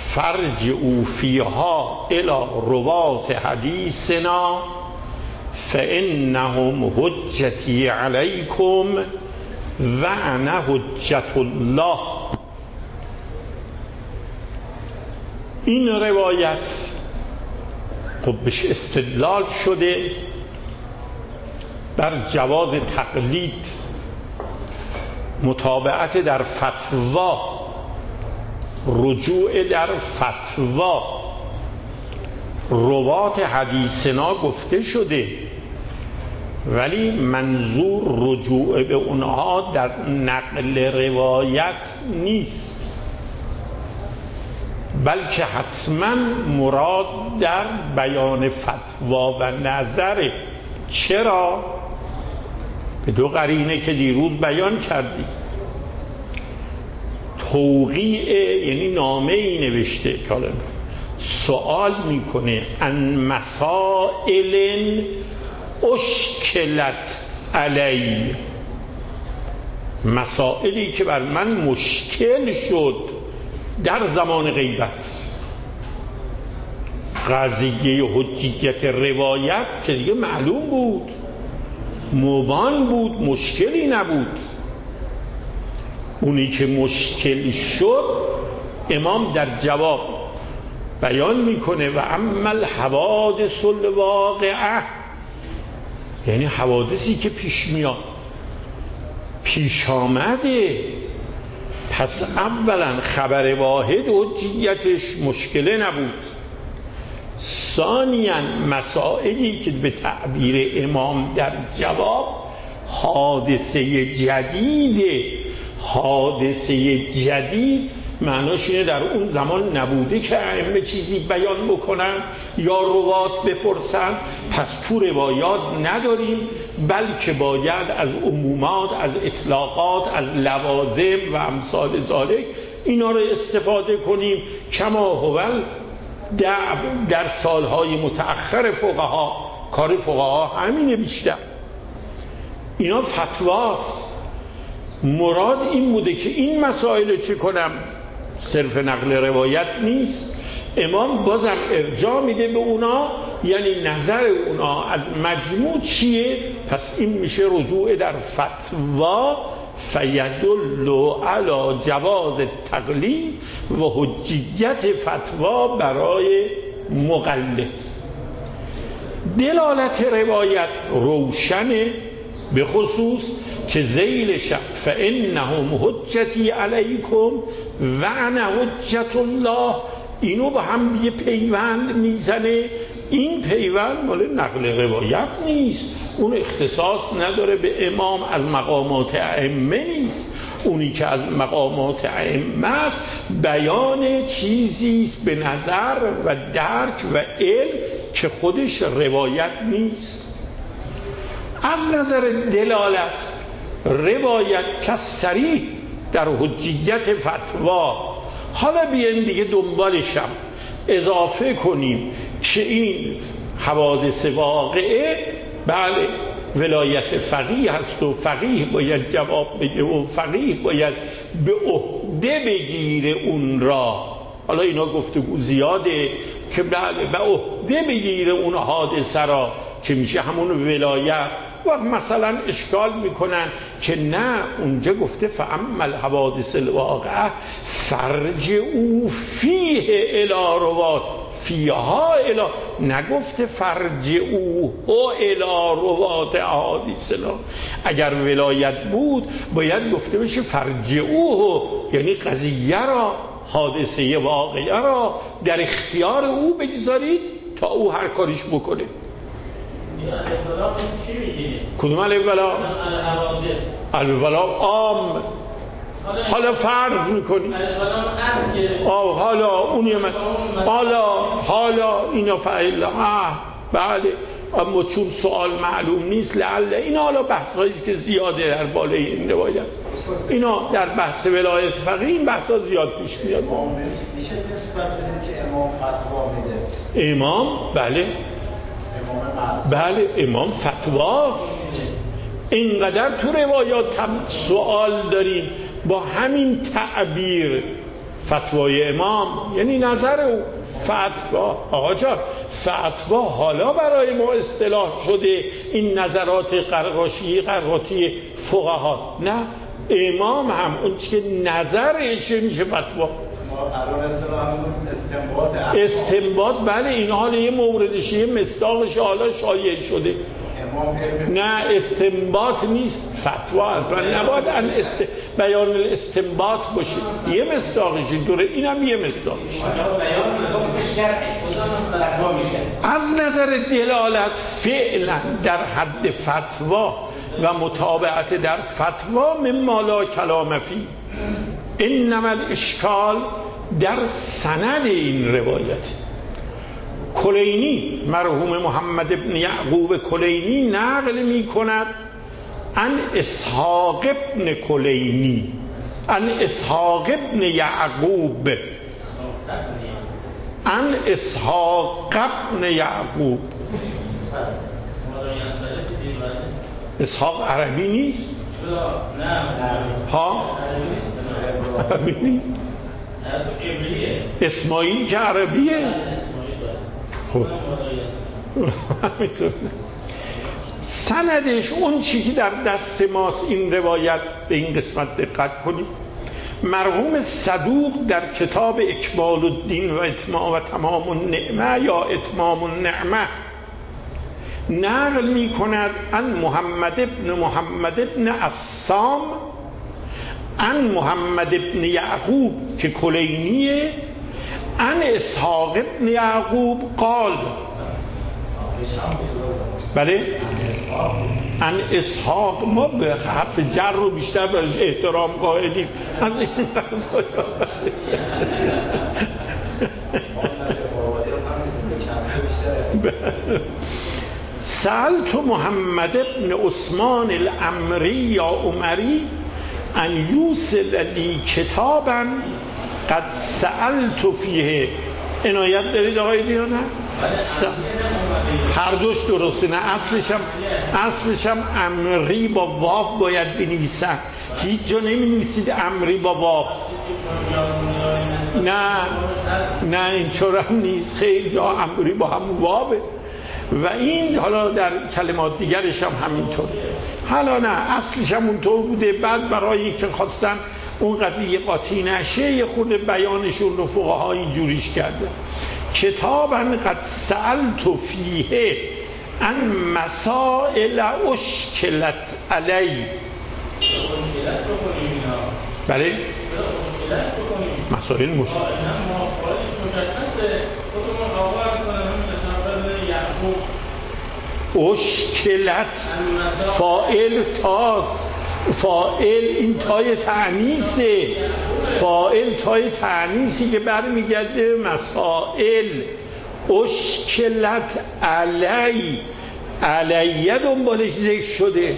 فرجعوا فیها الی روات حدیثنا فانهم حجتی علیکم و انا حجت الله. این روایت خب بهش استدلال شده بر جواز تقلید، متابعت در فتوا، رجوع در فتوا. روات حدیثنا گفته شده ولی منظور رجوع به اونها در نقل روایت نیست، بلکه حتما مراد در بیان فتوا و نظره. چرا؟ به دو قرینه که دیروز بیان کردیم. توقیع یعنی نامه ای نوشته که سوال میکنه ان مسائل اشکلت علی، مسائلی که بر من مشکل شد در زمان غیبت. قضیه حجیت روایت که دیگه معلوم بود، مبان بود، مشکلی نبود. اونی که مشکل شد امام در جواب بیان میکنه و اما الحوادث الواقعه، یعنی حوادثی که پیش میاد، پیش آمده. پس اولا خبر واحد حجیتش مشکله نبود. ثانیاً مسائلی که به تعبیر امام در جواب حادثه جدیده. حادثه جدید معناش اینه در اون زمان نبوده که ائمه چیزی بیان بکنن یا روات بپرسن، پس تو روایات نداریم، بلکه باید از عمومات، از اطلاقات، از لوازم و امثال ذالک اینا رو استفاده کنیم. کما هو در سالهای متأخر فقها، کار فقها همینه بیشتر. اینا فتواست. مراد این بوده که این مسائل چه کنم، صرف نقل روایت نیست. امام بازم ارجاع میده به اونا، یعنی نظر اونا از مجموع چیه. پس این میشه رجوع در فتوا، فیدل علی جواز تقلید و حجیت فتوا برای مقلد. دلالت روایت روشنه، به خصوص که ذیلش فانهم حجتی علیکم و انا حجت الله، اینو با هم یه پیوند میزنه. این پیوند مال نقل روایت نیست، اون اختصاص نداره به امام، از مقامات ائمه نیست. اونی که از مقامات ائمه است بیان چیزی است به نظر و درک و علم که خودش روایت نیست. از نظر دلالت روایت که صریح در حجیت فتوا. حالا بیایم دیگه دنبالشم اضافه کنیم که این حوادث واقعه بله ولایت فقیه هست و فقیه باید جواب بده و فقیه باید به عهده بگیره اون را. حالا اینا گفتگو زیاده که بله به عهده بگیره اون حادثه را که میشه همون ولایت. و مثلا اشکال میکنن که نه اونجا گفته فاما الحوادث الواقعه فرجعوا فیه الی روات فیها الی، نگفته فرجعوا الی روات احادیثنا. اگر ولایت بود باید گفته بشه فرجعوه، یعنی قضیه را، حادثه واقعه را در اختیار او بگذارید تا او هر کاریش بکنه. کدوم الولا؟ الولا عام. حالا فرض میکنی حالا اونی من حالا اینا فعلا بله، اما چون سوال معلوم نیست لعل اینا حالا بحثایی که زیاده در بالای این روایت، اینا در بحث ولایت فقیه این بحثا زیاد پیش میاد. میشه نسبت بدیم که امام فتوا میده؟ امام بله امام فتواست. اینقدر تو روایات هم سوال داریم با همین تعبیر فتوای امام یعنی نظر او. فتوا آقا جان، فتوا حالا برای ما اصطلاح شده این نظرات قرقاتی فقها، نه امام هم اون چی که نظرشه میشه فتوا. استنباط بله، این حال یه موردشه، یه مصداقش حالا شایع شده. نه استنباط نیست، فتوا نباید بیان الاستنباط باشه، یه مصداقشه دوره، اینم یه مصداقشه. از نظر دلالت فعلا در حد فتوا و متابعت در فتوا مما لا کلام فی، انما الاشکال در سند این روایت. کلینی مرحوم محمد ابن یعقوب کلینی نقل می کند ان اسحاق ابن کلینی ان اسحاق ابن یعقوب ان اسحاق ابن یعقوب. اسحاق عربی نیست؟ ها؟ عربی نیست؟ اسماعیل که عربیه؟ خب سندش اون چی که در دست ماست این روایت، به این قسمت دقت کنید. مرحوم صدوق در کتاب اکمال الدین و تمام النعمه یا اتمام النعمه نقل می کند ان محمد ابن عصام ان محمد ابن یعقوب که کلینیه ان اسحاق ابن یعقوب قال، بله ان اسحاق، ما به حرف جر رو بیشتر برش احترام قائلیم از این قضایی. سألت محمد ابن عثمان العمری یا عمری ان یوصل لی کتابا قد سألت فیه. عنایت دارید آقای دیانه؟ هر دوش درسته، نه اصلش هم امری با واب باید بنویسن، هیچ جا نمی نویسید امری با واب، نه اینطور هم نیست، خیلی جا امری با هم وابه و این حالا در کلمات دیگرش هم همینطور. حالا نه اصلش هم اونطور بوده، بعد برای که خواستن اون قضیه قاطی نشه یه خورده بیانشون رو فقها اینجوریش کرده. کتابا قد سألت فیه ان مسائل اشکلت علی. بله مسائل اشکلت فاعل تاست، فاعل این تای تأنیسه، فاعل تای تأنیسی که برمیگرده مسائل. اشکلت علی، علیه دنبالش ذکر شده، یعنی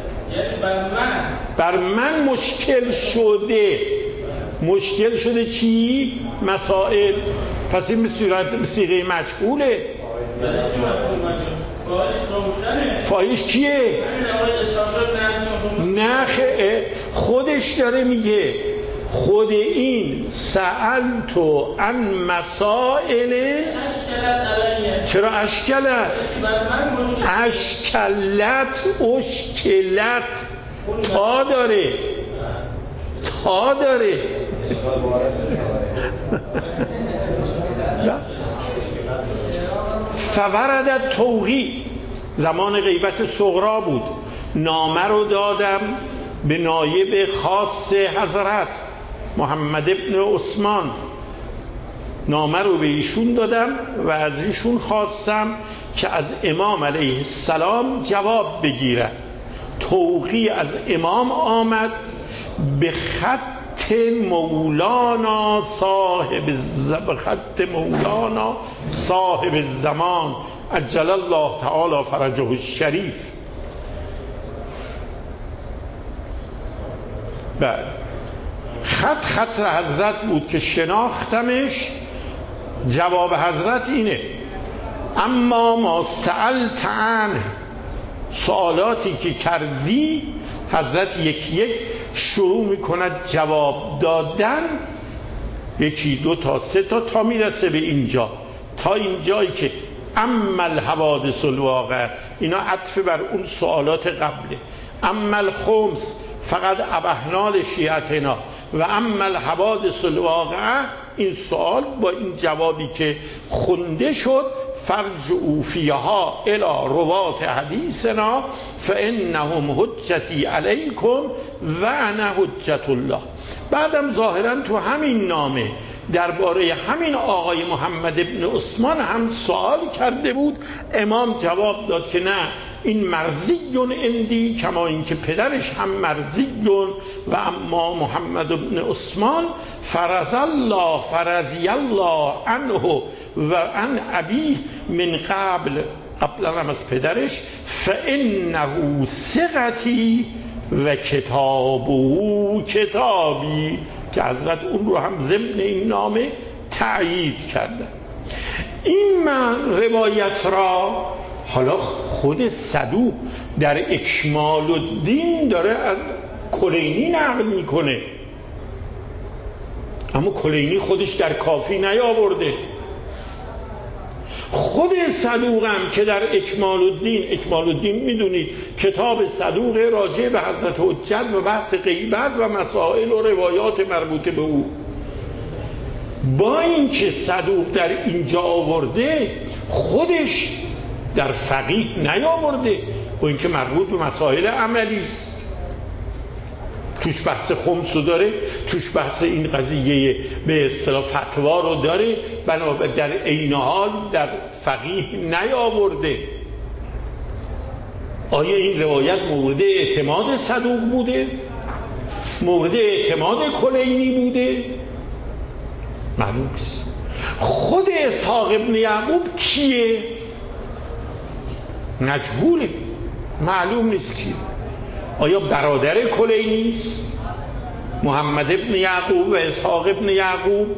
بر من مشکل شده. مشکل شده چی؟ مسائل. پس این به صیغه مجهوله. فاعلش کیه؟ نه خودش داره میگه، خود این سألتو عن مسائل. چرا اشکلت؟ اشکلت تا داره فوردت توقی، زمان غیبت صغرا بود، نامه رو دادم به نایب خاص حضرت محمد ابن عثمان، نامه رو به ایشون دادم و از ایشون خواستم که از امام علیه السلام جواب بگیرد. توقی از امام آمد به خط مولانا صاحب الزمان عجل الله تعالی فرجه الشریف. بعد خط حضرت بود که شناختمش. جواب حضرت اینه: اما ما سألت عنه، سوالاتی که کردی. حضرت یک شروع میکند جواب دادن. یکی دو تا سه تا میرسه به اینجا، تا اینجایی که اما الحوادث الواقع، اینا عطف بر اون سوالات قبله. اما الخمس فقط ابهنا لشیعتنا و اما الحوادث الواقع، این سوال با این جوابی که خونده شد، فرجعوا فیها الی روات حدیثنا فانهم حجتی علیکم و انا حجت الله. بعدم ظاهرا تو همین نامه درباره همین آقای محمد ابن عثمان هم سوال کرده بود. امام جواب داد که نه، این مرضیون اندی، کما اینکه پدرش هم مرضیون و اما محمد ابن عثمان فرضی الله عنه و عن ابیه من قبلا هم از پدرش، فانه ثقتی و کتابه کتابی، که حضرت اون رو هم ضمن این نامه تأیید کردن. این روایت را حالا خود صدوق در اکمال الدین داره از کلینی نقل میکنه، اما کلینی خودش در کافی نیاورده. خود صدوق هم که در اکمال الدین میدونید کتاب صدوق راجع به حضرت حجت و بحث غیبت و مسائل و روایات مربوطه به او، با اینکه صدوق در اینجا آورده خودش در فقیه نیاورده، با اینکه مربوط به مسائل عملی است، توش بحث خمس رو داره، توش بحث این قضیه به اصطلاح فتوا رو داره، بنابر در عین حال در فقیه نیاورده. آیا این روایت مورد اعتماد صدوق بوده؟ مورد اعتماد کلینی بوده؟ معلوم نیست. خود اسحاق ابن یعقوب کیه؟ مجهوله، معلوم نیست کیه. آیا برادر کلینی است؟ محمد ابن یعقوب و اسحاق ابن یعقوب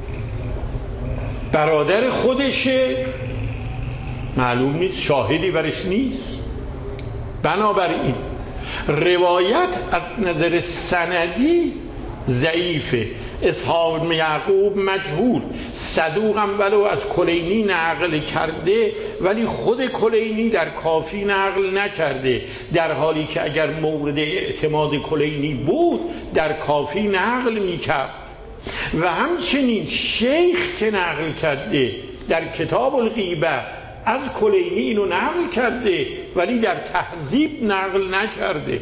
برادر خودشه؟ معلوم نیست، شاهدی برش نیست. بنابراین روایت از نظر سندی ضعیفه. اسحاق ابن یعقوب مجهول، صدوق هم ولو از کلینی نقل کرده ولی خود کلینی در کافی نقل نکرده، در حالی که اگر مورد اعتماد کلینی بود در کافی نقل میکرد. و همچنین شیخ که نقل کرده در کتاب الغیبه از کلینی اینو نقل کرده ولی در تهذیب نقل نکرده.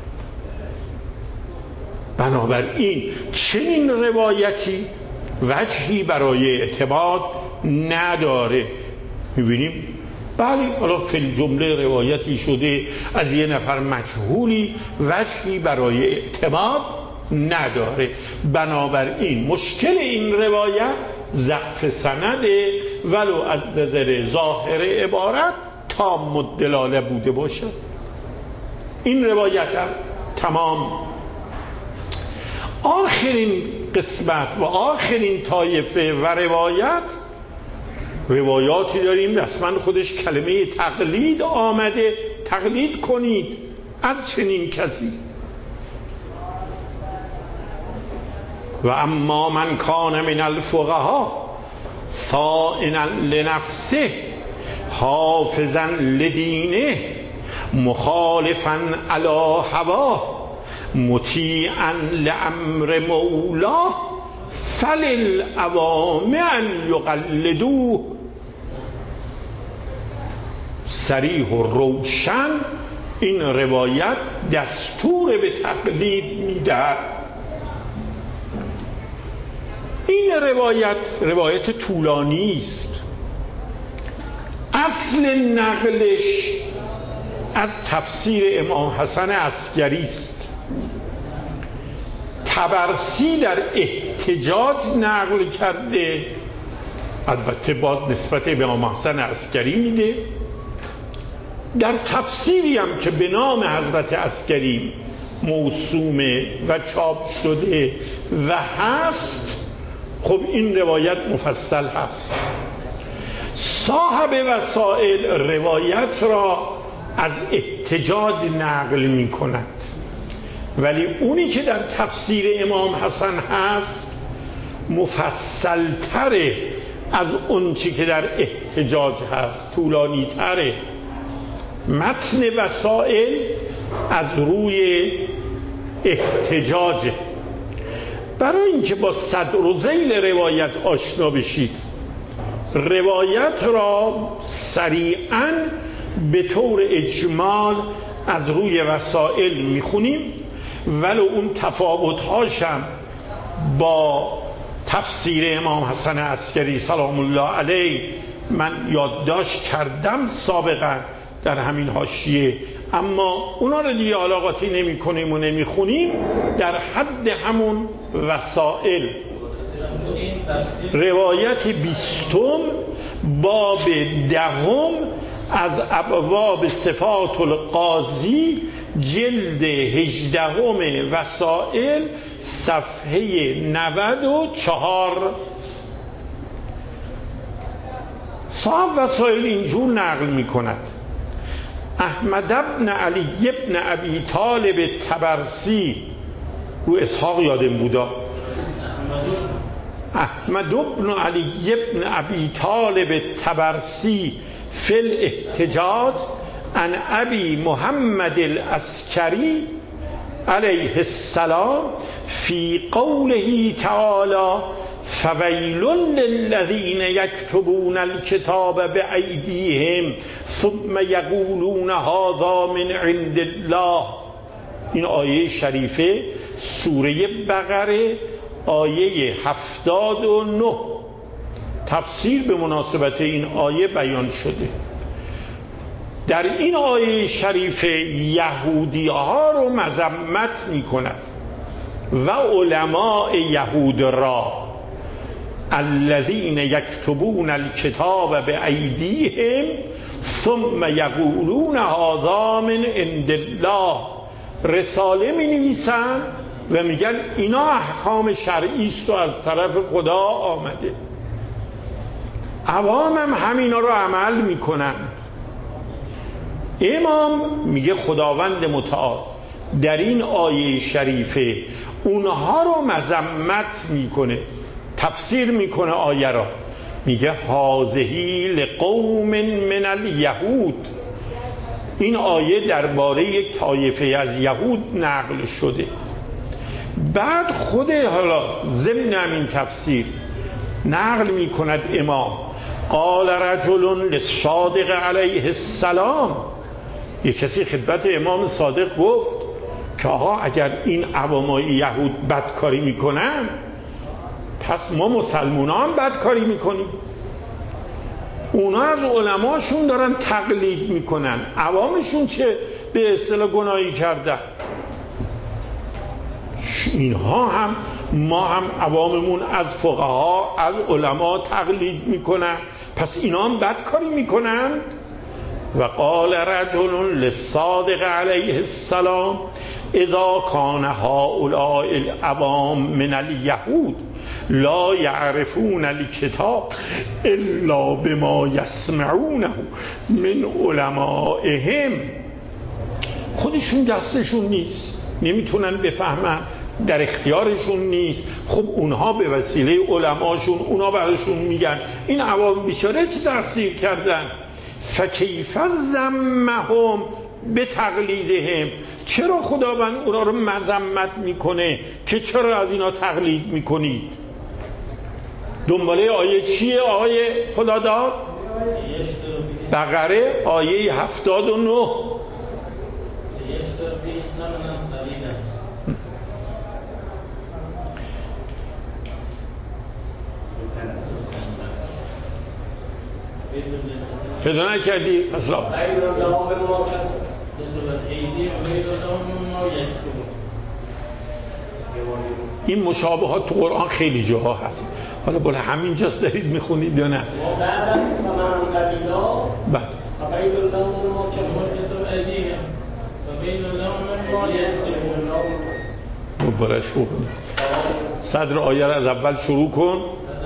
بنابراین چنین روایتی وجهی برای اعتماد نداره. میبینیم بله، حالا فی الجمله روایتی شده از یه نفر مجهولی، وجهی برای اعتماد نداره. بنابراین مشکل این روایت ضعف سنده، ولو از نظر ظاهر عبارت تام الدلاله بوده باشد. این روایت هم تمام. آخرین قسمت و آخرین طایفه و روایاتی داریم رسما خودش کلمه تقلید آمده، تقلید کنید از چنین کسی. و اما من کان من الفقها صائنا لنفسه حافظا لدینه مخالفا علی هواه مطیعا لامر مولاه فللعوام ان یقلدوه. صریح و روشن این روایت دستور به تقلید میدهد. این روایت طولانی است. اصل نقلش از تفسیر امام حسن عسکری است. طبرسی در احتجاج نقل کرده، البته باز نسبت به امام حسن عسکری میده. در تفسیری هم که به نام حضرت عسکری موسومه و چاپ شده و هست، خب این روایت مفصل هست. صاحب وسائل روایت را از احتجاج نقل می کند، ولی اونی که در تفسیر امام حسن هست مفصلتره از اون چی که در احتجاج هست، طولانی تره. متن وسائل از روی احتجاجه. برای اینکه با صدر و ذیل روایت آشنا بشید، روایت را سریعاً به طور اجمال از روی وسائل میخونیم، ولو اون تفاوت‌هاشم با تفسیر امام حسن عسکری سلام الله علیه من یادداشت کردم سابقا در همین حاشیه، اما اونا رو دیالوگاتی نمی کنیم و نمی خونیم. در حد همون وسائل روایت 20 باب 10 از ابواب صفات القاضی جلد 18 وسائل صفحه 94. صاحب وسائل اینجور نقل می کند: احمد بن علی بن ابی طالب طبرسی، رو اسحاق یادم بودا، احمد بن علی بن ابی طالب طبرسی فی الاحتجاج عن ابی محمد العسکری علیه السلام فی قوله تعالی فویل للذین یکتبون الکتاب بایدیهم ثم یقولون هذا من عند الله. این آیه شریفه سوره بقره آیه 79. تفسیر به مناسبت این آیه بیان شده. در این آیه شریفه یهودی ها رو مذمت می کند و علماء یهود را، الذین یکتبون الکتاب بایدیهم ثم یقولون هذا من عند الله. رساله می نویسن و میگن اینا احکام شرعی است و از طرف خدا آمده. عوام هم همینا رو عمل میکنن. امام میگه خداوند متعال در این آیه شریفه اونها رو مذمت میکنه، تفسیر میکنه آیه را، میگه هذه لقوم من الیهود. این آیه درباره یک طایفه از یهود نقل شده. بعد خود حالا ضمن همین تفسیر نقل میکند امام قال رجل للصادق علیه السلام، یک کسی خدمت امام صادق گفت که آقا اگر این عوامای یهود بدکاری میکنن پس ما مسلمانان بدکاری میکنیم. اونا از علماشون دارن تقلید میکنن، عوامشون چه به اصطلاح گناهی کردن؟ اینها هم ما هم عواممون از فقها از علما تقلید میکنن، پس اینا هم بدکاری میکنن. و قال رجل للصادق علیه السلام اذا کان هؤلاء العوام من الیهود لا یعرفون الکتاب الا بما یسمعونه من علمائهم. خودشون دستشون نیست، نمیتونن بفهمن، در اختیارشون نیست. خب اونها به وسیله علماشون اونا براشون میگن. این عوام بیچاره چه تقصیر کردن؟ فکیف ذمهم به تقلیدهم. چرا خداوند اونا رو مذمت میکنه که چرا از اینا تقلید میکنید؟ دنباله آیه چیه آقای خداداد؟ بقره آیه 79. فدا نکردی اصلا. این مشابهات تو قرآن خیلی جاها هست. حالا بالا همین جاست دارید میخونید یا نه؟ بله. مبارش بکنید. صدر آیه را از اول شروع کن.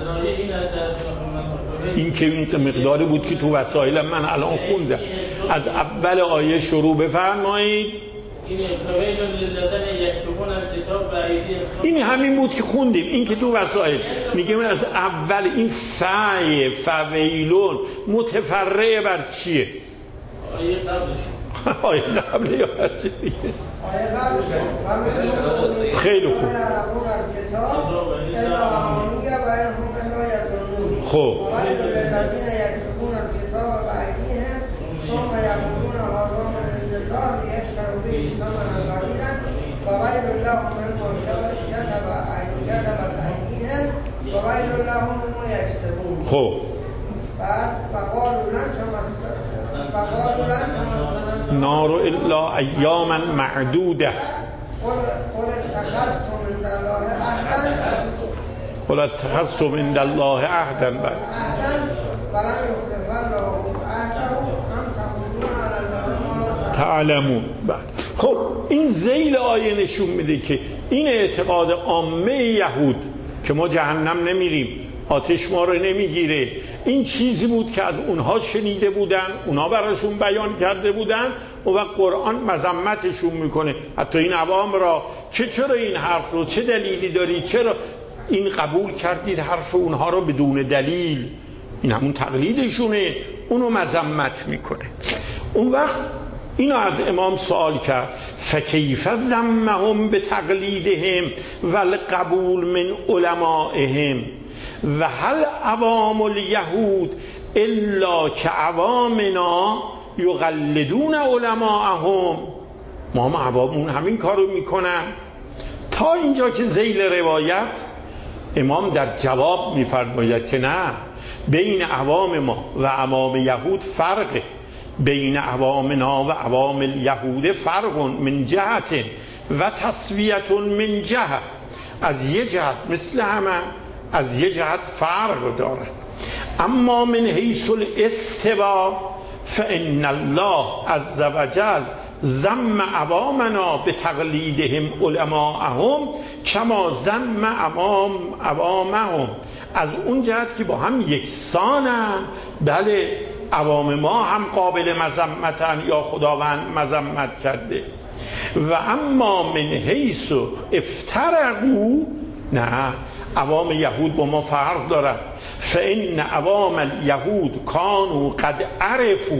این که این مقداری بود که تو وسایل من الان خوندم. از اول آیه شروع بفرمایید. این همین بود که خوندیم، این که دو وسائل میگه من از اول این فعی فویلون متفرع بر چیه؟ آیه قبل یا هرچی دیگه خیلی خوب. خب خب نار الا ایاما معدوده قل اتخذتم عند الله عهدا تعلمون. خب این ذیل آیه نشون میده که این اعتقاد عامه یهود که ما جهنم نمیریم، آتش ما رو نمیگیره، این چیزی بود که از اونها شنیده بودن، اونها براشون بیان کرده بودن و قرآن مذمتشون میکنه. حتی این عوام را که چرا این حرف رو، چه دلیلی دارید، چرا این قبول کردید حرف اونها رو بدون دلیل؟ این همون تقلیدشونه، اونو مذمت میکنه. اون وقت اینو از امام سوال کرد فکیف ذمهم بتقلیدهم والقبول من علمائهم و هل عوام الیهود الا که عوامنا یقلدون علماءهم؟ ما هم عوامون همین کارو میکنن. تا اینجا که ذیل روایت امام در جواب میفرماید که نه، بین عوام ما و عوام یهود فرقه، بین عوامنا و عوام الیهود فرق من جهت و تسویت من جهت، از یه جهت مثل همه، از یه جهت فرق داره. اما من حیث الاستوا فان الله عز وجل ذم عوامنا بتقلیدهم علماءهم کما ذم عوامهم، از اون جهت که با هم یکسانن. بله عوام ما هم قابل مذمتن یا خداوند مذمت کرده. و اما من حیث افترقوا، نه، عوام یهود با ما فرق دارد. فان عوام الیهود کانوا قد عرفوا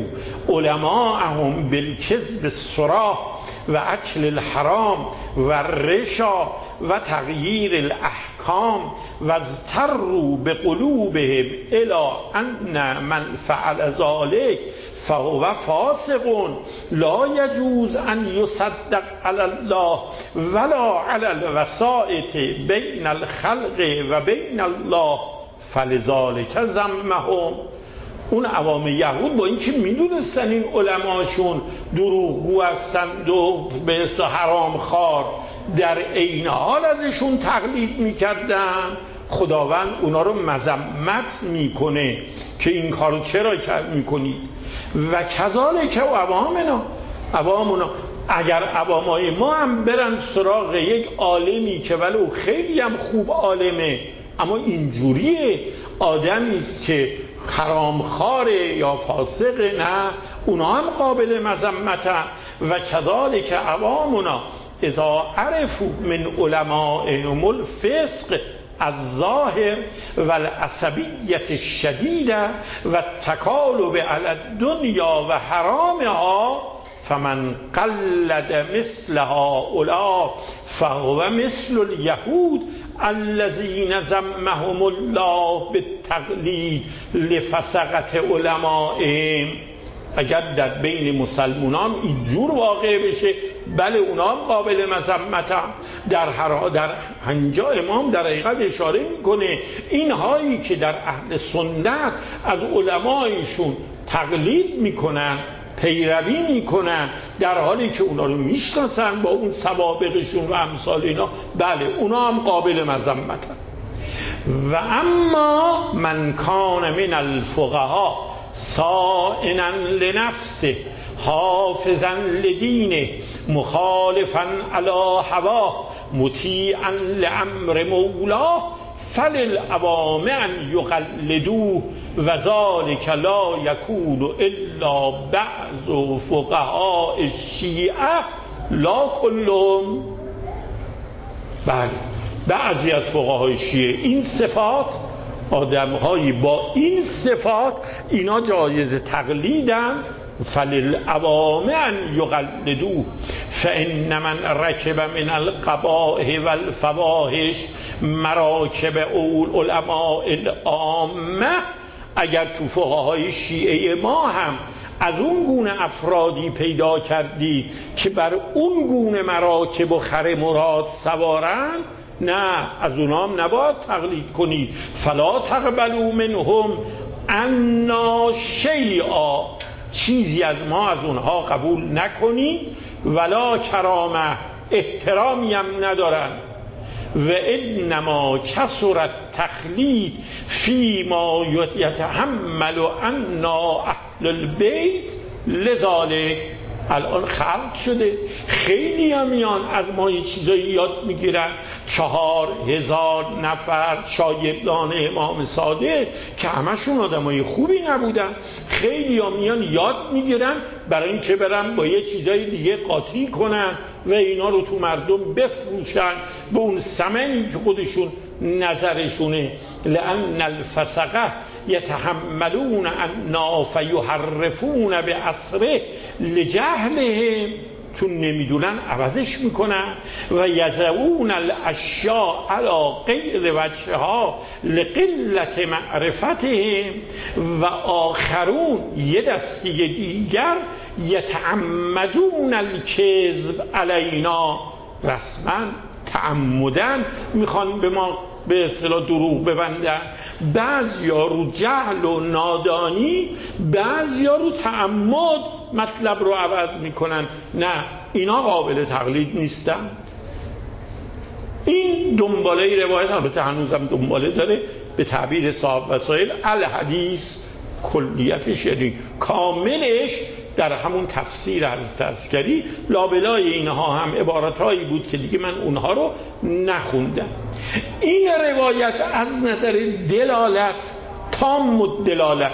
علماءهم بالکذب الصراح و اکل الحرام و الرشا و تغییر الاحکام و اضطروا بقلوبهم الى ان من فعل ذلك فهو فاسق لا يجوز ان يصدق على الله ولا على الوسائط بین الخلق و بین الله فلذلك ذمهم. اون عوام یهود با اینکه میدونستن این علماشون دروغگو هستند و به اصطلاح حرام خوار، در عین حال ازشون تقلید میکردن. خداوند اونا رو مذمت میکنه که این کارو چرا میکنید. و کذالک عوامنا، اگر عوامای ما هم برن سراغ یک عالمی که ولو خیلی هم خوب عالمه اما اینجوریه، آدمی است که حرامخواره یا فاسقه، نه، اونا هم قابل مذمتن. و کذالک عوامنا اذا عرفوا من علمائهم الفسق الظاهر و العصبیت الشدیده و التکالب علی الدنیا و حرامها فمن قلد مثل هؤلاء فهو مثل اليهود الذين ذمهم الله بالتقلید لفسقة علمائهم. اگر در بین مسلمانان اینجور واقع بشه، بله اونا هم قابل مذمتن. در هنجا امام در حقیقت اشاره میکنه اینهایی که در اهل سنت از علمایشون تقلید میکنن، پیروی میکنن، در حالی که اونا رو میشناسن با اون سوابقشون و امثال اینا، بله اونا هم قابل مذمتن. و اما من کان من الفقهاء صائنا لنفسه حافظا لدینه مخالفا علی هواه مطیعا لامر مولاه فللعوام ان یقلدوه و ذلک لا یکون الا بعض فقهاء الشیعه لا کلهم. بله بعضی از فقهای شیعه این صفات، آدم‌هایی با این صفات اینا جایز تقلیدن. فللعوام ان یقلدوه فان من رکب من القبائح والفواحش مراکب العلماء العامه. اگر تو فقهای شیعه ما هم از اون گونه افرادی پیدا کردی که بر اون گونه مراکب و خر مراد سوارند، نه از اونام نباید تقلید کنید. فلا تقبلوا منهم عنا شیئا، چیزی از ما از اونها قبول نکنید. ولا کرامه، احترامی هم ندارن. و انما کثرت تخلید فی ما یتحمل عنا اهل البیت لذالک. الان خلق شده خیلی هم میان از ما یه چیزایی یاد میگیرن. 4000 نفر شاگردان امام صادق که همشون آدمای خوبی نبودن، خیلی هم میان یاد میگیرن برای اینکه برن با یه چیزای دیگه قاطی کنن و اینا رو تو مردم بفروشن به اون ثمنی که خودشون نظرشونه. لأن الفسقه یتحملون عنا فیحرفون بأسره لجهلهم، چون نمیدونن عوضش میکنن. و یضعون الاشیاء علی غیر وجهها لقلت معرفتهم. و آخرون یه دسته دیگر یتعمدون الکذب علینا، رسما تعمدن میخوان به ما به اصطلاح دروغ ببندن. بعضیا رو جهل و نادانی، بعضیا رو تعمد مطلب رو عوض میکنن. نه اینا قابل تقلید نیستن. این دنباله روایت البته هنوزم دنباله داره. به تعبیر صاحب وسائل الحدیث کلیتش یعنی کاملش در همون تفسیر حضرت عسکری. لابلای اینها هم عبارتهایی بود که دیگه من اونها رو نخوندم. این روایت از نظر دلالت تام الدلالت،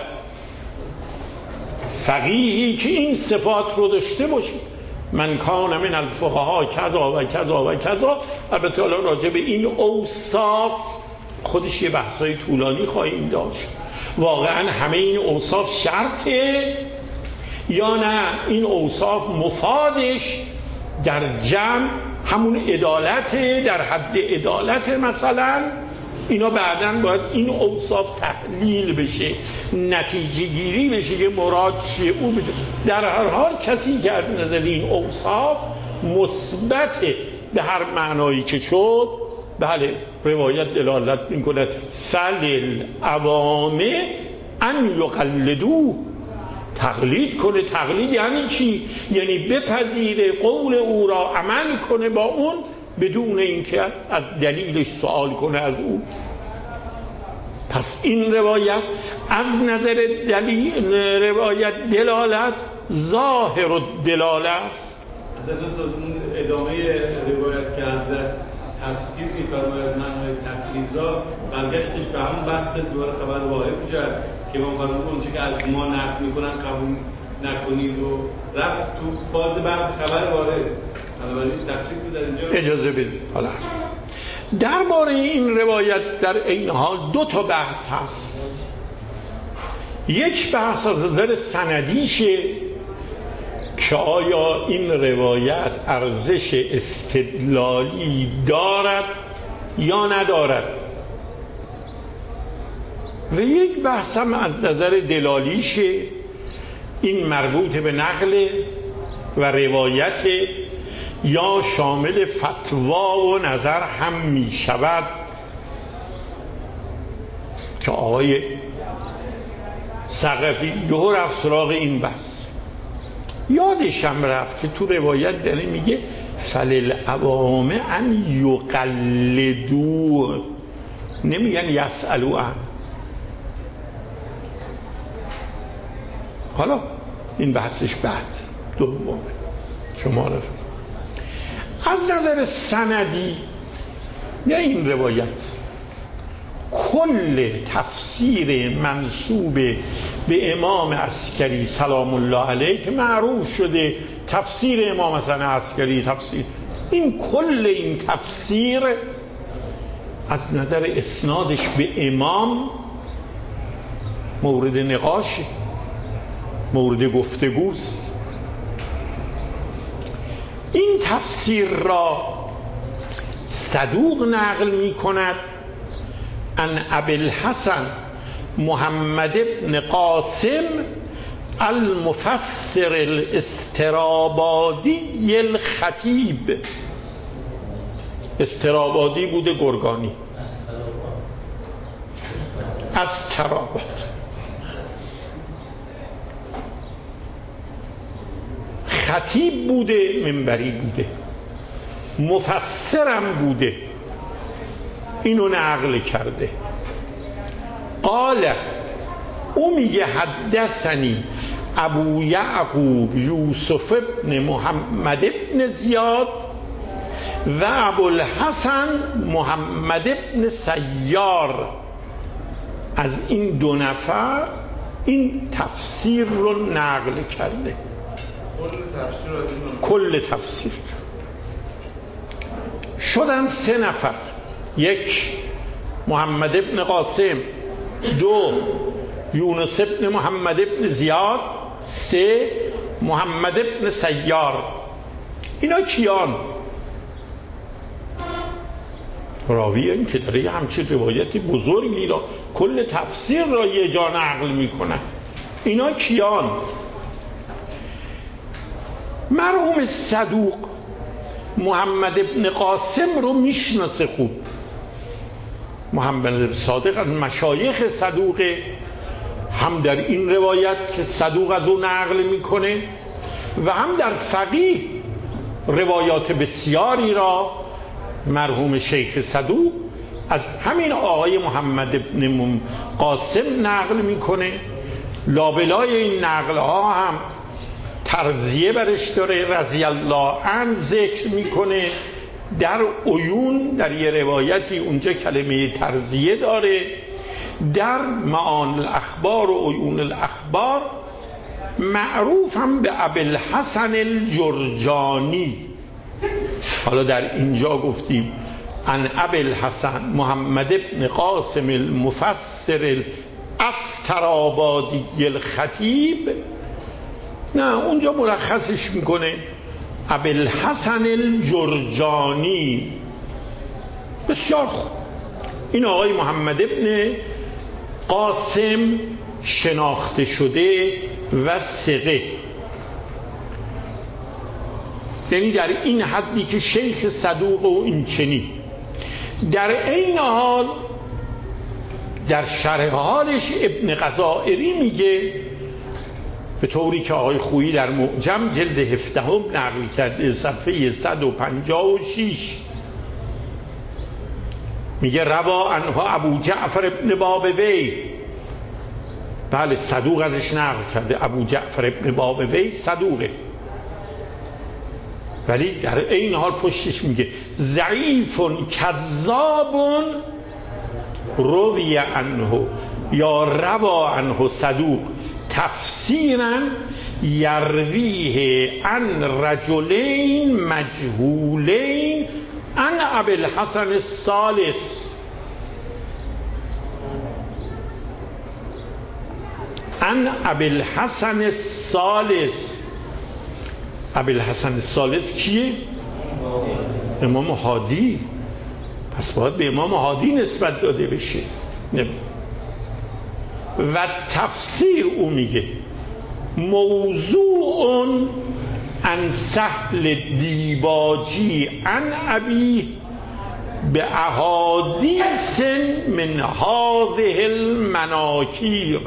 فقیهی که این صفات رو داشته باشه، من کان من الفقها کذا و کذا و کذا. البته حالا راجع به این اوصاف خودش یه بحثای طولانی خواهیم داشت. واقعا همه این اوصاف شرطه یا نه این اوصاف مفادش در جمع همون عدالته، در حد عدالته مثلا. اینا بعداً باید این اوصاف تحلیل بشه، نتیجه گیری بشه که مراد چیه او بشه. در هر حال کسی که از نظر این اوصاف مثبت به هر معنایی که شد، بله روایت دلالت می‌کند فللعوام ان یقلدوه، تقلید کنه. تقلید یعنی چی؟ یعنی بپذیره قول او را، عمل کنه با اون بدون اینکه از دلیلش سوال کنه از او. پس این روایت از نظر روایت دلالت ظاهر الدلاله است. حضرت اون ادامه روایت که حضرت تفسیر می‌فرماید معنای تقلید را، برگشتش به همون بحث دوباره خبر واحد میشه که ما فرمودیم اونچه که از ما نقل میکنن قبول نکنید و رفت تو فاز بحث خبر واحد. بنابراین تفسیر رو در اینجا اجازه بدید. حالا هست درباره این روایت در این حال دو تا بحث هست. یک بحث از نظر سندیشه که آیا این روایت ارزش استدلالی دارد یا ندارد، و یک بحث هم از نظر دلالیشه، این مربوط به نقل و روایت یا شامل فتوا و نظر هم می شود. که آقای ثقفی یهو رفت سراغ این بحث، یادش هم رفت که تو روایت داره میگه فللعوام ان یقلدوه، نمیگن یسألوه. حالا این بحثش بعد دومه شما رفت. از نظر سندی یا این روایت کل تفسیر منسوب به امام عسکری سلام الله علیه که معروف شده تفسیر امام حسن عسکری، تفسیر این کل این تفسیر از نظر اسنادش به امام مورد نقاش، مورد گفتگوست. این تفسیر را صدوق نقل می کند ان ابوالحسن محمد بن قاسم المفسر الاسترابادی الخطیب. استرابادی بوده گرگانی، از ترابات. خطیب بوده، منبری بوده، مفسرم بوده، اینو نقل کرده. قال، او میگه حدثنی ابو یعقوب یوسف ابن محمد ابن زیاد و ابوالحسن محمد ابن سیار. از این دو نفر این تفسیر رو نقل کرده. کل تفسیر شدن 3 نفر: 1 محمد ابن قاسم، 2 یونس ابن محمد ابن زیاد، 3 محمد ابن سیار. اینا کیان؟ راوی این که داره همچین روایتی بزرگی را، کل تفسیر را یه جا نقل میکنه. اینا کیان؟ مرحوم صدوق محمد ابن قاسم رو میشناسه خوب. محمد صادق از مشایخ صدوقه، هم در این روایت که صدوق از او نقل میکنه و هم در فقیه روایات بسیاری را مرحوم شیخ صدوق از همین آقای محمد ابن قاسم نقل میکنه. لابلای این نقل ها هم ترضیه برش داره، رضی الله عنه ذکر میکنه. در عیون، در یه روایتی اونجا کلمه ترضیه داره. در معان الاخبار و عیون الاخبار معروف هم به ابوالحسن الجرجانی. حالا در اینجا گفتیم ان ابوالحسن محمد ابن قاسم المفسر الاسترابادی الخطیب، نه اونجا مرخصش میکنه ابوالحسن الجرجانی. بسیار خوب. این آقای محمد ابن قاسم شناخته شده و ثقه، یعنی در این حدی که شیخ صدوق و این چنین. در این حال در شرح حالش ابن غزائری میگه، به طوری که آقای خویی در معجم جلد 17 نقل کرده صفحه 156، میگه روا عنه ابو جعفر ابن بابوی. بله صدوق ازش نقل کرده. ابو جعفر ابن بابوی صدوقه، ولی در این حال پشتش میگه ضعیف کذاب روی عنه یا روا عنه صدوق تفسیرا یرویه عن رجلین مجهولین عن ابوالحسن الثالث. عن ابوالحسن الثالث. ابوالحسن الثالث کیه؟ امام هادی. پس باید به امام هادی نسبت داده بشه. و تفسیر او میگه موضوع عن سهل دیباجی عن ابی به احادیث من هذه المناکیر.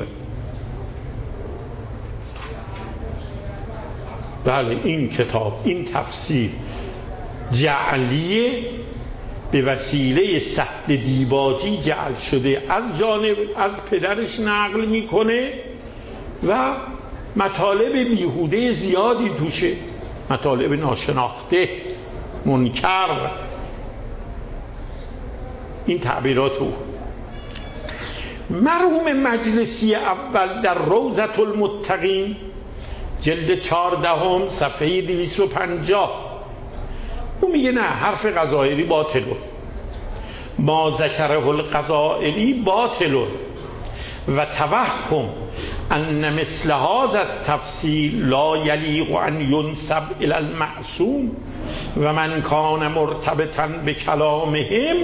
بله این کتاب، این تفسیر جعلیه، به وسیله سهل دیباجی جعل شده، از جانب از پدرش نقل میکنه و مطالب بیهوده زیادی توشه، مطالب ناشناخته، منکر. این تعبیرات او. مرحوم مجلسی اول در روضة المتقین جلد 14 صفحه 250. او میگه نه، حرف غزائری باطله، ما ذکره الغزائری باطل و توهم ان مثل هذا التفصیل لا یلیق ان ینسب الی المعصوم و من کان مرتبطا بکلامهم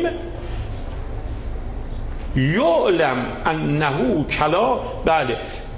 یعلم انه کلام بله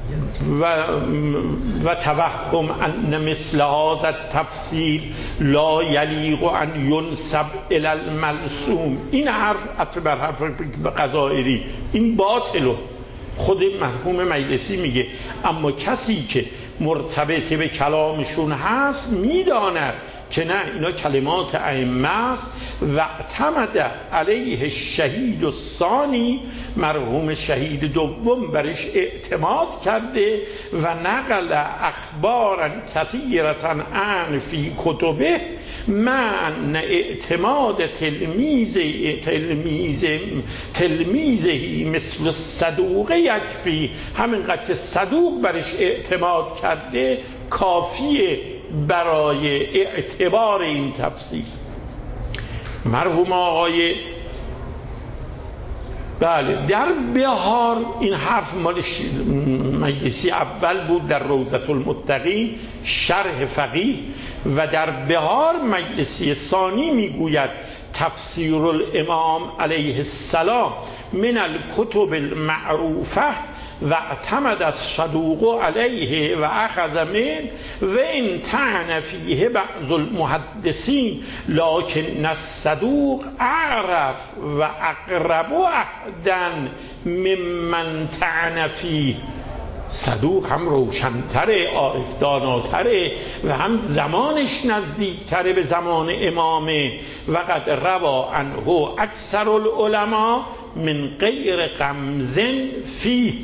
و توهم ان مثل هذا التفصیل لا یلیق ان ینسب الی الملسوم. این حرف عطف بر حرف غزائری این باطله. خود مرحوم مجلسی میگه اما کسی که مرتبط به کلامشون هست میداند که نه، اینا کلمات ائمه است. و اعتمد علیه الشهید الثانی، مرحوم شهید دوم برش اعتماد کرده و نقل اخبارا کثیرة عن فی کتبه من اعتماد تلمیذهی مثل الصدوق یکفی. همینقدر که صدوق برش اعتماد کرده کافیه برای اعتبار این تفسیر. مرحوم آقای بله در بهار، این حرف مال مجلسی اول بود در روضة المتقین شرح فقیه، و در بهار مجلسی ثانی میگوید تفسیر الامام علیه السلام من الکتب المعروفه و اعتمد الصدوق علیه و اخذ من و ان طعن فیه بعض المحدثین لکن الصدوق اعرف و اقرب عهدا ممن طعن فیه. صدوق هم روشنتره، عارف داناتره و هم زمانش نزدیکتره به زمان امامه. و قد روا عنه اکثر العلماء من غیر غمز فیه.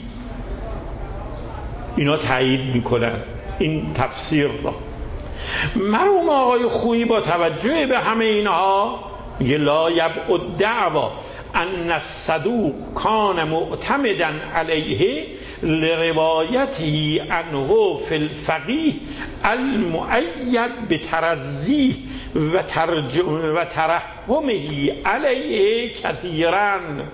اینا تایید میکنن این تفسیر را. مرحوم آقای خویی با توجه به همه اینها میگه لا یبعد دعوا ان الصدوق کان معتمدا علیه لروایته عنه فی الفقیه المؤید بترضیه و ترحمه علیه کثیرا.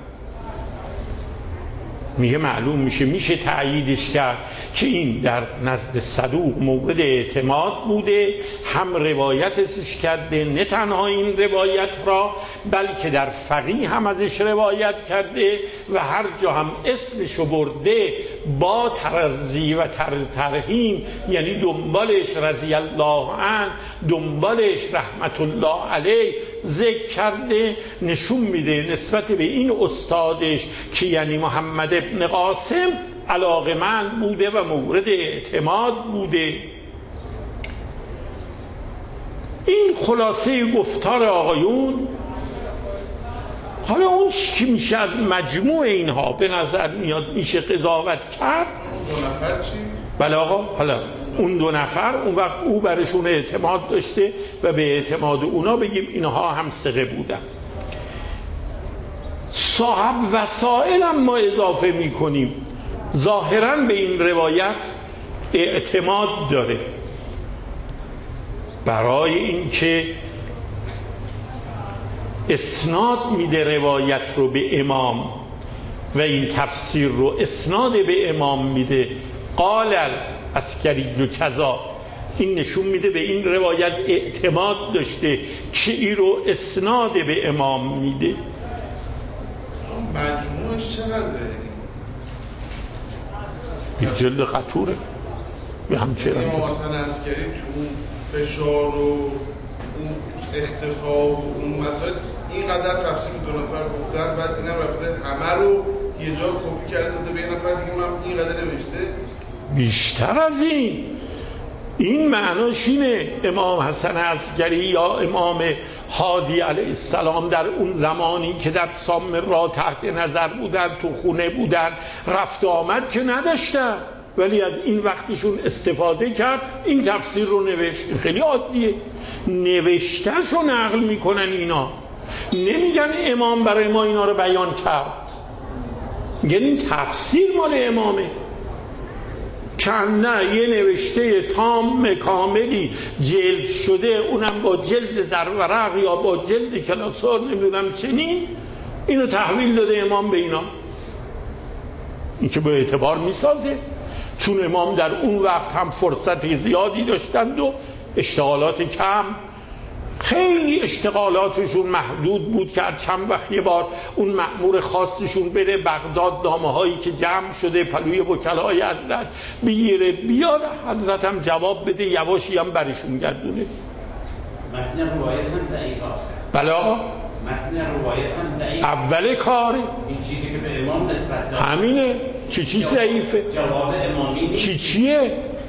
میگه معلوم میشه تأییدش کرد که این در نزد صدوق مورد اعتماد بوده، هم روایتش کرده، نه تنها این روایت را بلکه در فقیه هم ازش روایت کرده و هر جا هم اسمشو برده با ترضی و ترحیم، یعنی دنبالش رضی الله عنه، دنبالش رحمت الله علیه ذکر کرده. نشون میده نسبت به این استادش که یعنی محمد ابن قاسم علاقمند بوده و مورد اعتماد بوده. این خلاصه گفتار آقایون. حالا اون چی میشه از مجموع اینها به نظر میاد میشه قضاوت کرد؟ دو نفر چی؟ بله آقا، حالا اون دو نفر اون وقت او برشون اعتماد داشته و به اعتماد اونا بگیم اینها هم ثقه بودن. صاحب وسائل هم ما اضافه میکنیم، ظاهراً به این روایت اعتماد داره برای اینکه اسناد میده روایت رو به امام و این تفسیر رو اسناد به امام میده. قال العسکری و کذا، این نشون میده به این روایت اعتماد داشته که این رو اسناد به امام میده. مجموعش چقدره؟ یک جلد قطوره به همچنان امام حسن عسکری تو اون فشار و اون اختفا و اون مسائل اینقدر تفسیر دو نفر گفتن، بعد اینم رفته همه رو یه جا کپی کرده داده به یه نفر دیگه اونم اینقدر نوشته. بیشتر از این معناش اینه امام حسن عسکری یا امام هادی علیه السلام در اون زمانی که در سامرا تحت نظر بودن، تو خونه بودن، رفت آمد که نداشتن، ولی از این وقتشون استفاده کرد، این تفسیر رو نوشت. خیلی عادیه، نوشتهش رو نقل میکنن اینا، نمیگن امام برای ما اینا رو بیان کرد، میگن این تفسیر مال امامه چند نه یه نوشته تام کاملی جلد شده، اونم با جلد زرورق یا با جلد کلاسار نمیدونم چنین، اینو تحویل داده امام به اینا. این که به اعتبار میسازه، چون امام در اون وقت هم فرصت زیادی داشتند و اشتغالات کم، خیلی اشتغالاتشون محدود بود که هر چند وقت یه بار اون مأمور خاصشون بره بغداد نامه هایی که جمع شده پلوی وکلای حضرت بگیره بیاد، حضرت هم جواب بده، یواشی هم برشون گردونه. متن روایت هم ضعیف بلا متن روایت هم ضعیف. اول کاره این چیزی که به امام نسبت داد همینه. چی ضعیفه؟ جواب امامی نیست. چیه؟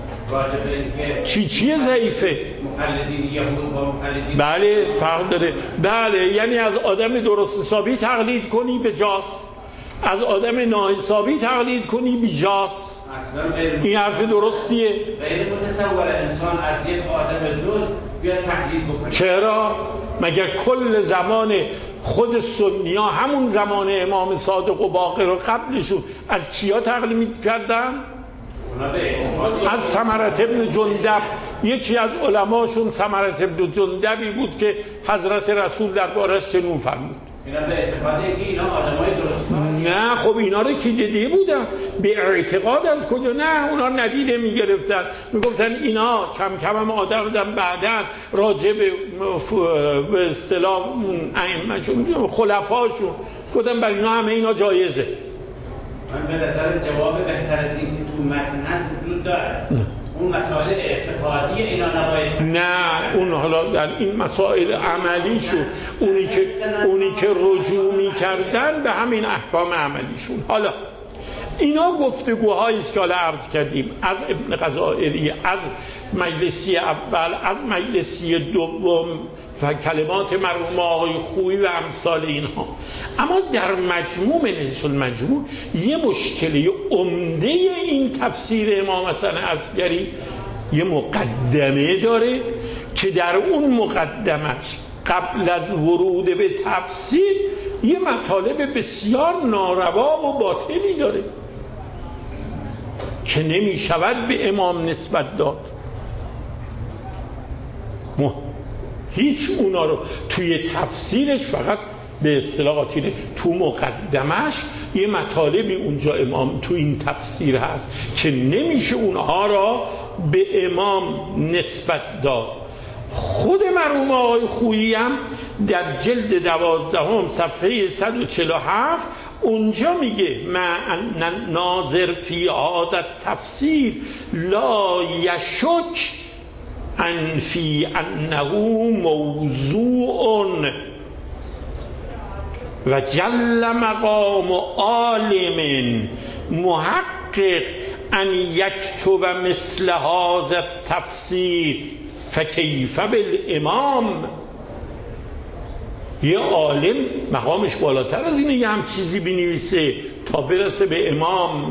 چیه ضعیفه؟ مقلدین یهود با مقلدین بله فرق داره. بله یعنی از آدم درست حسابی تقلید کنی به جاست، از آدم ناحسابی تقلید کنی بی جاست. این حرف درستیه؟ غیر متصور انسان از یک آدم دوست بیاد تقلید بکنه. چرا؟ مگر کل زمان خود سنی ها همون زمان امام صادق و باقر و قبلشون از چیا تقلید کردن؟ از ثمرة ابن جندب. یکی از علماشون ثمرة ابن جندبی بود که حضرت رسول دربارش چنین فرمود. اینا به اعتقاد اینکه اینا آدمای درست نه خب اینا رو که دیده بودن، به اعتقاد از کجا؟ نه اونا ندیده میگرفتن، میگفتن اینا کم کم هم آدم بودن، بعدن راجع به اصطلاح ائمه‌شون خلفاشون گفتن برای اینا همه اینا جایزه. من به نظر جواب بهتر از این که تو متن هست وجود داره. اون مسائل اعتقادی اینا نباید، نه اون حالا در این مسائل عملیشون اونی که رجوع می‌کردن به همین احکام عملیشون. حالا اینا گفتگوهایی است که حالا عرض کردیم از ابن غزائری، از مجلسی اول، از مجلسی دوم و کلمات مرحوم آقای خویی و امثال اینها. اما در مجموع منهج المجموع یه مشکلی عمده این تفسیر امام حسن عسکری یه مقدمه داره که در اون مقدمش قبل از ورود به تفسیر یه مطالب بسیار ناروا و باطلی داره که نمی شود به امام نسبت داد. هیچ اونا رو توی تفسیرش فقط به اصطلاح تو مقدمش یه مطالبی اونجا امام تو این تفسیر هست که نمیشه اونها را به امام نسبت داد. خود مرحوم آقای خویی هم در جلد 12 صفحه 147 اونجا میگه ما ناظر فی هذا التفسیر لا یشک ان فی انه موضوع و جل مقام عالم محقق ان یکتب مثل هذا التفسیر فکیف بالامام. یه عالم مقامش بالاتر از اینه یه هم چیزی بنویسه تا برسه به امام.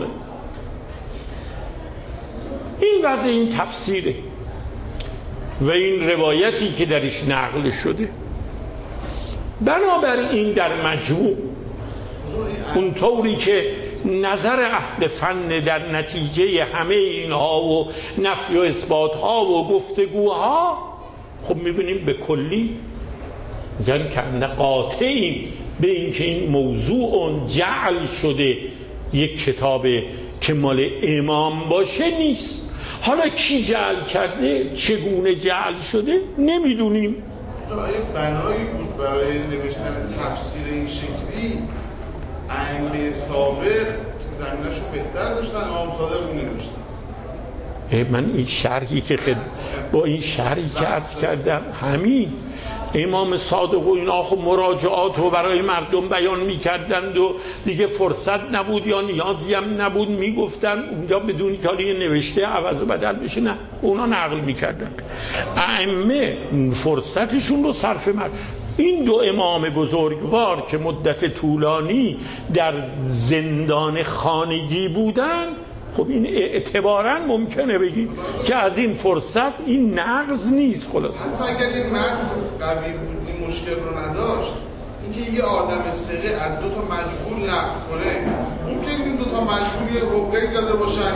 این وضع این تفسیره و این روایتی که درش نقل شده. بنابراین در مجموع اونطوری که نظر اهل فن در نتیجه همه اینها و نفی و اثباتها و گفتگوها، خب میبینیم به کلی یعنی که قاطعیم به اینکه این موضوع جعل شده یک کتاب که مال امام باشه نیست. حالا کی جعل کرده، چگونه جعل شده نمیدونیم. یک بنایی بود برای نوشتن تفسیر این شکلی، ائمه سابق زمینه‌شو بهتر داشتن، امام صادق نمی‌داشتن. من این شرحی که با این شرحی که عرض کردم همین امام صادق و اینا خب مراجعات رو برای مردم بیان می‌کردند و دیگه فرصت نبود یا نیازی هم نبود میگفتن اونجا بدون که حالی نوشته عوض و بدل بشه، نه اونا نقل می‌کردن. ائمه فرصتشون رو صرف این دو امام بزرگوار که مدت طولانی در زندان خانگی بودن، خب این اعتباراً ممکنه بگیم که از این فرصت این نقض نیست. خلاصه حتی اگر این متن قوی بود این مشکل رو نداشت، اینکه یه آدم ثقه از دو تا مجهول نقل کنه، ممکن این دو تا مجهول یه حقوقی زده باشن، یه 6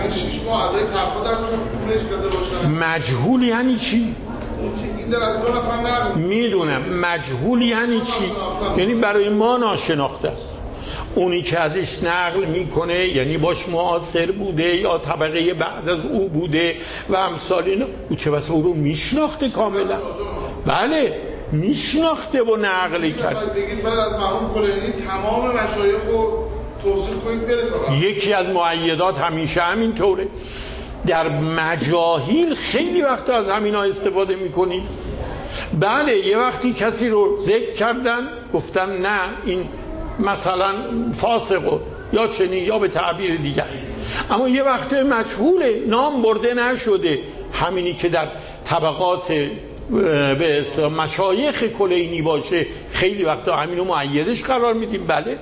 اسم اعضای تقوا در پولش داده باشن. مجهول یعنی چی؟ این در از 2 نفر نقل میدونم. مجهول یعنی چی؟ یعنی برای ما ناشناخته است. اونی که ازش نقل میکنه یعنی باش معاصر بوده یا طبقه بعد از او بوده و امثال اینا، او چه بسا او رو میشناخته کاملا. بله میشناخته و نقل کرد. بگید بعد از مرحوم کلینی تمام مشایخ رو توصیل کنید بره تا یکی از مؤیدات همیشه همین طوره. در مجاهیل خیلی وقت از همینا استفاده میکنیم. بله یه وقتی کسی رو ذکر کردن گفتن نه این مثلا فاسقه یا چنین یا به تعبیر دیگر، اما یه وقت مجهوله، نام برده نشده. همینی که در طبقات به مشایخ کلینی باشه خیلی وقتا همینو مؤیدش قرار میدیم. بله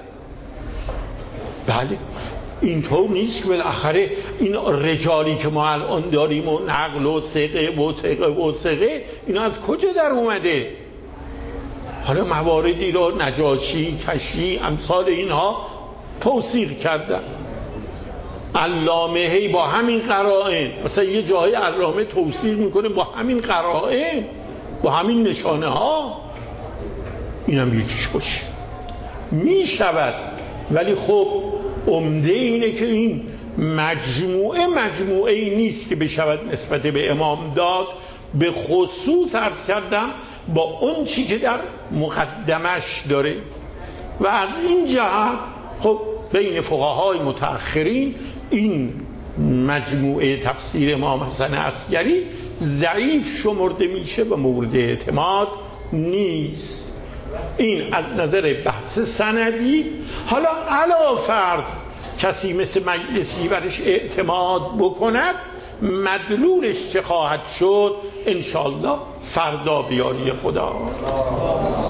اینطور نیست که بالاخره این رجالی که ما الان داریم و نقل و ثقه اینا از کجا در اومده؟ حالا مواردی رو نجاشی، کشی، امثال اینها توثیق کردن. علامه هی با همین قرائن، مثلا یه جای علامه توثیق میکنه با همین قرائن، با همین نشانه ها. اینم یکیش باشه میشود. ولی خب عمده اینه که این مجموعه ای نیست که بشود نسبت به امام داد. به خصوص عرض کردم با اون چی که در مقدمش داره. و از این جهت خب بین فقهای متأخرین این مجموعه تفسیر امام حسن عسکری ضعیف شمرده میشه و مورد اعتماد نیست. این از نظر بحث سندی. حالا علی فرض کسی مثل مجلسی برش اعتماد بکند، مدلولش چه خواهد شد؟ انشالله فردا بیاری خدا.